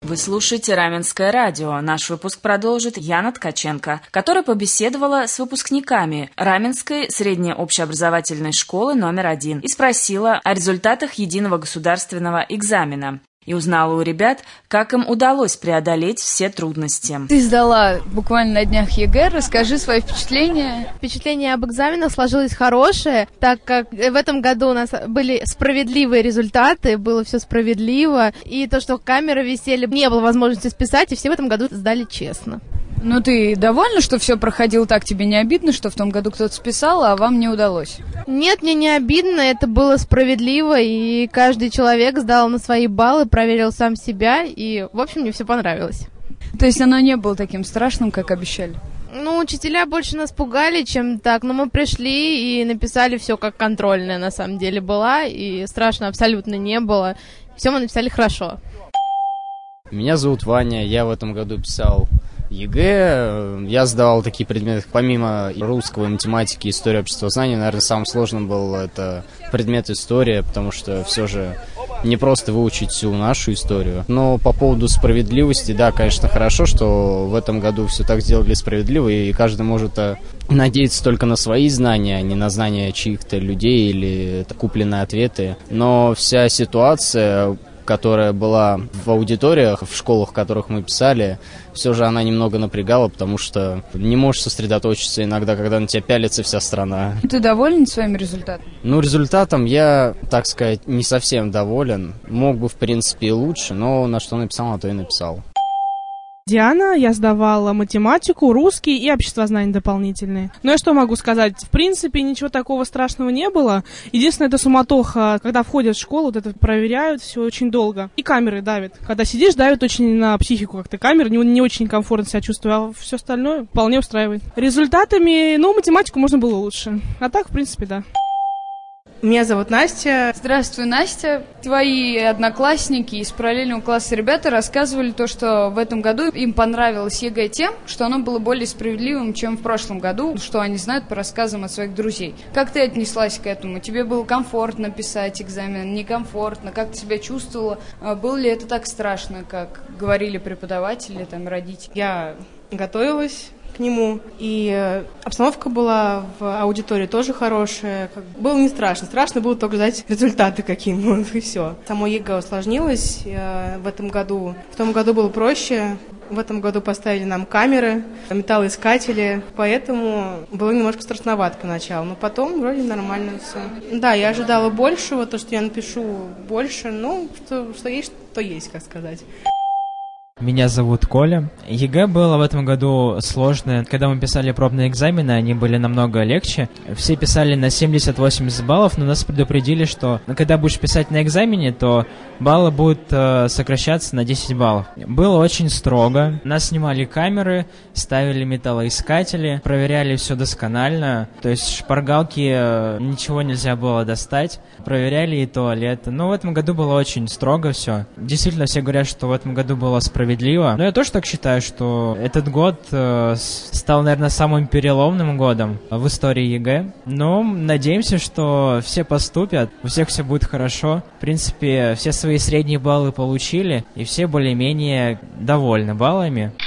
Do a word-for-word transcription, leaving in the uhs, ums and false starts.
Вы слушаете Раменское радио. Наш выпуск продолжит Яна Ткаченко, которая побеседовала с выпускниками Раменской средней общеобразовательной школы номер один и спросила о результатах единого государственного экзамена. И узнала у ребят, как им удалось преодолеть все трудности. Ты сдала буквально на днях ЕГЭ. Расскажи свои впечатления. Впечатление об экзаменах сложилось хорошее, так как в этом году у нас были справедливые результаты, было все справедливо. И то, что камеры висели, не было возможности списать, и все в этом году сдали честно. Ну, ты довольна, что все проходило так? Тебе не обидно, что в том году кто-то списал, а вам не удалось? Нет, мне не обидно, это было справедливо, и каждый человек сдал на свои баллы, проверил сам себя, и, в общем, мне все понравилось. То есть оно не было таким страшным, как обещали? Ну, учителя больше нас пугали, чем так, но мы пришли и написали все, как контрольная на самом деле была, и страшно абсолютно не было. Все мы написали хорошо. Меня зовут Ваня, я в этом году писал ЕГЭ. Я сдавал такие предметы, помимо русского, математики, истории, обществознания, наверное, самым сложным был это предмет история, потому что все же не просто выучить всю нашу историю. Но по поводу справедливости, да, конечно, хорошо, что в этом году все так сделали справедливо, и каждый может надеяться только на свои знания, а не на знания чьих-то людей или купленные ответы. Но вся ситуация, которая была в аудиториях, в школах, в которых мы писали, все же она немного напрягала, потому что не можешь сосредоточиться иногда, когда на тебя пялится вся страна. Ты доволен своим результатом? Ну, результатом я, так сказать, не совсем доволен. Мог бы, в принципе, и лучше, но на что написал, на то и написал. Диана, я сдавала математику, русский и обществознание дополнительные. Ну и что могу сказать? В принципе, ничего такого страшного не было. Единственное, это суматоха, когда входят в школу, вот это проверяют, все очень долго. И камеры давят. Когда сидишь, давят очень на психику как-то камеры, не, не очень комфортно себя чувствую, а все остальное вполне устраивает. Результатами, ну, математику можно было лучше. А так, в принципе, да. Меня зовут Настя. Здравствуй, Настя. Твои одноклассники из параллельного класса ребята рассказывали то, что в этом году им понравилось ЕГЭ тем, что оно было более справедливым, чем в прошлом году, что они знают по рассказам от своих друзей. Как ты отнеслась к этому? Тебе было комфортно писать экзамен, некомфортно? Как ты себя чувствовала? Было ли это так страшно, как говорили преподаватели, там, родители? Я готовилась к нему, и обстановка была в аудитории тоже хорошая. Было не страшно. Страшно было только ждать результаты какие будут, и все. Само ЕГЭ усложнилось в этом году. В том году было проще. В этом году поставили нам камеры, металлоискатели, поэтому было немножко страшновато поначалу, но потом вроде нормально все. Да, я ожидала большего, то, что я напишу больше, ну, что, что есть, то есть, как сказать. Меня зовут Коля. ЕГЭ было в этом году сложное. Когда мы писали пробные экзамены, они были намного легче. Все писали на семьдесят-восемьдесят баллов, но нас предупредили, что когда будешь писать на экзамене, то баллы будут э, сокращаться на десять баллов. Было очень строго. Нас снимали камеры, ставили металлоискатели, проверяли все досконально. То есть шпаргалки э, ничего нельзя было достать. Проверяли и туалет. Но в этом году было очень строго все. Действительно, все говорят, что в этом году было справедливо. Но я тоже так считаю, что этот год э, стал, наверное, самым переломным годом в истории ЕГЭ. Но надеемся, что все поступят, у всех все будет хорошо. В принципе, все свои средние баллы получили, и все более-менее довольны баллами.